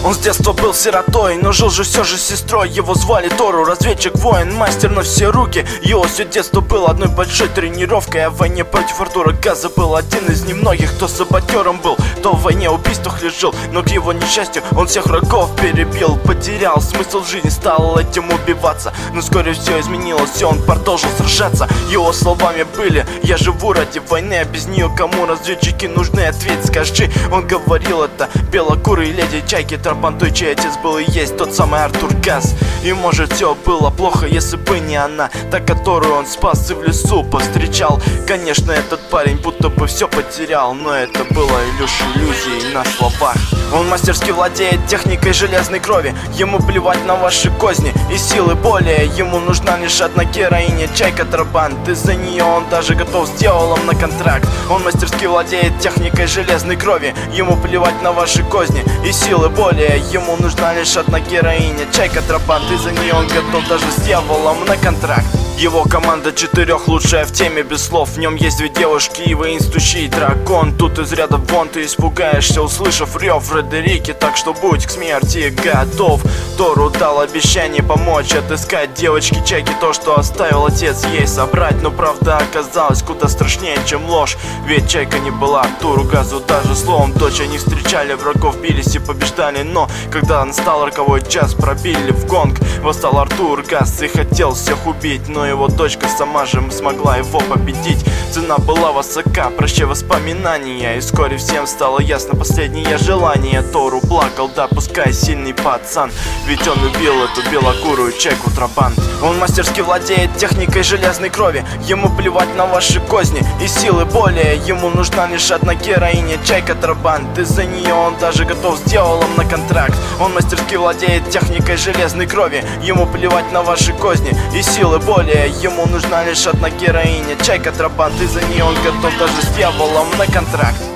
Он с детства был сиротой, но жил же все же с сестрой. Его звали Тору, разведчик, воин, мастер на все руки. Его все детство было одной большой тренировкой. А в войне против Артура Газа был один из немногих, кто саботером был, то в войне убийствах лежал. Но к его несчастью он всех врагов перебил. Потерял смысл жизни, стал этим убиваться. Но вскоре все изменилось, и он продолжил сражаться. Его словами были: я живу ради войны, а без нее кому разведчики нужны? Ответь, скажи. Он говорил это белокурые леди чайки. Тропан той, чей отец был и есть тот самый Артур Газ. И может все было плохо, если бы не она, та, которую он спас и в лесу повстречал. Конечно, этот парень будто бы все потерял, но это было лишь иллюзией на словах. Он мастерски владеет техникой железной крови. Ему плевать на ваши козни и силы более. Ему нужна лишь одна героиня, чайка Трабант. Из-за нее он даже готов с дьяволом на контракт. Он мастерски владеет техникой железной крови. Ему плевать на ваши козни и силы более. Ему нужна лишь одна героиня, чайка Трабант. Из-за нее он готов даже с дьяволом на контракт. Его команда 4 лучшая в теме без слов. В нем есть 2 девушки и воинствующий дракон. Тут из ряда вон ты испугаешься, услышав рев Фредерики. Так что будь к смерти готов. Тору дал обещание помочь отыскать девочки чайки то, что оставил отец ей собрать. Но правда оказалась куда страшнее, чем ложь. Ведь чайка не была Артуру Газу даже словом дочь. Они встречали врагов, бились и побеждали. Но когда настал роковой час, пробили в гонг, восстал Артур Газ и хотел всех убить. Но его дочка сама же смогла его победить. Цена была высока, прощай воспоминания. И вскоре всем стало ясно последнее желание. Тору плакал, да пускай сильный пацан, ведь он убил эту белокурую чайку Трабант. Он мастерски владеет техникой железной крови. Ему плевать на ваши козни и силы более. Ему нужна лишь одна героиня, чайка Трабант. Из-за нее он даже готов с дьяволом на контракт. Он мастерски владеет техникой железной крови. Ему плевать на ваши козни и силы более. Ему нужна лишь одна героиня, чайка Трабант. Из-за нее он готов даже с дьяволом на контракт.